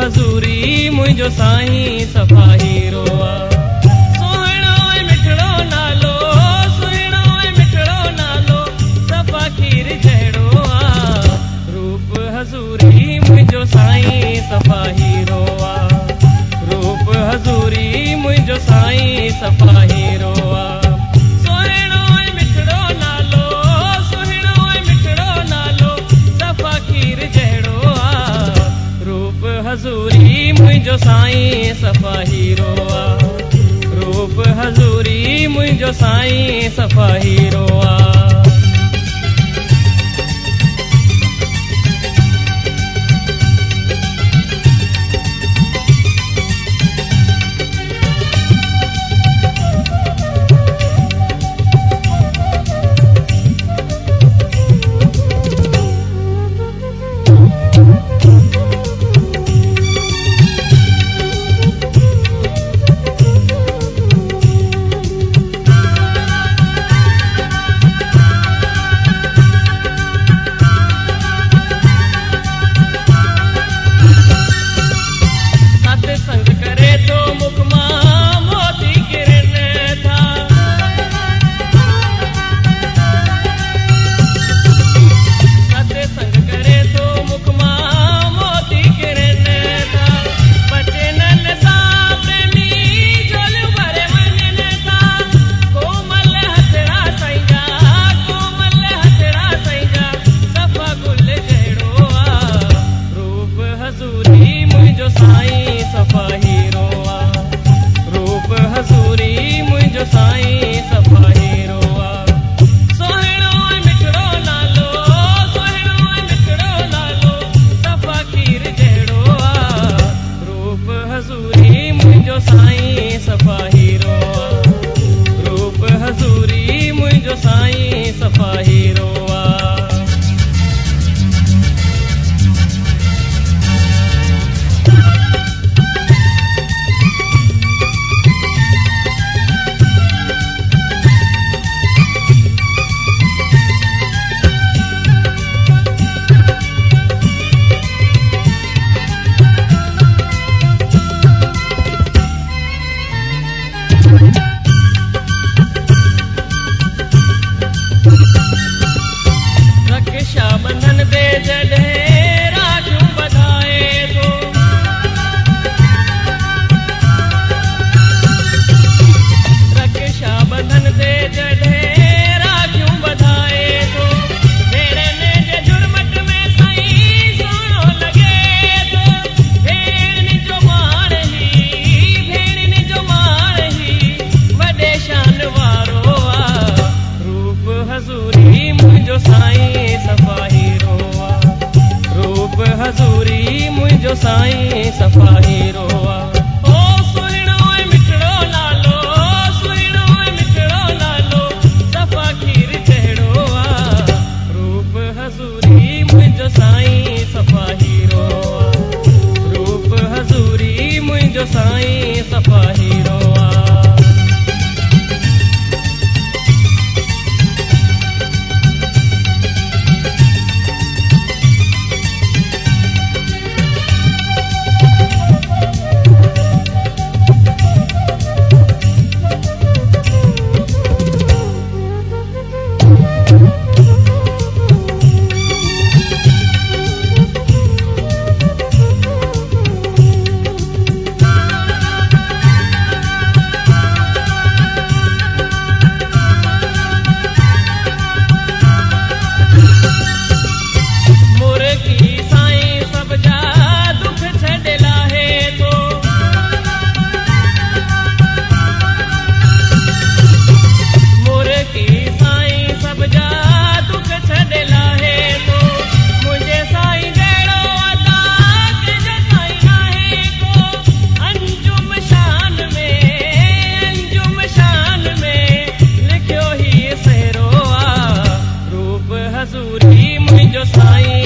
हज़ूरी मुंहिंजो साईं सफ़ा हीरो आहे। सुहिणो ऐं मिठड़ो नालो, सुहिणो ऐं मिठड़ो नालो, सफ़ा खीर जहिड़ो आहे। रूप हज़ूरी मुंहिंजो साईं सफ़ा हीरो आहे। रूप हज़ूरी मुंहिंजो साईं सफ़ा हीरो आहे। सुहिणो ऐं मिठड़ो नालो, सुहिणो ऐं मिठड़ो नालो, सफ़ा खीर जहिड़ो आहे। रूप हज़ूरी मुंहिंजो साईं सफ़ा हीरो आहे। रूप हज़ूरी मुंहिंजो साईं सफ़ा हीरो आहे। साईं सफ़ा हीरो आहे। ओ सुहिणो ऐं मिठड़ो नालो, सुहिणो ऐं मिठड़ो नालो, सफ़ा खीर जहिड़ो आहे। रूप हज़ूरी मुंहिंजो साईं सफ़ा हीरो आहे। रूप हज़ूरी मुंहिंजो साईं सफ़ा हीरो आहे। हज़ूरी मुंहिंजो साईं